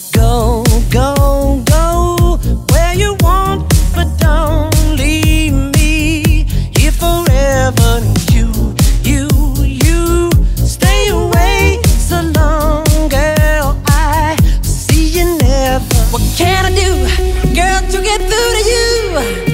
Go, go, go where you want, but don't leave me here forever. You stay away so long, girl. I see you never. What can I do, girl, to get through to you?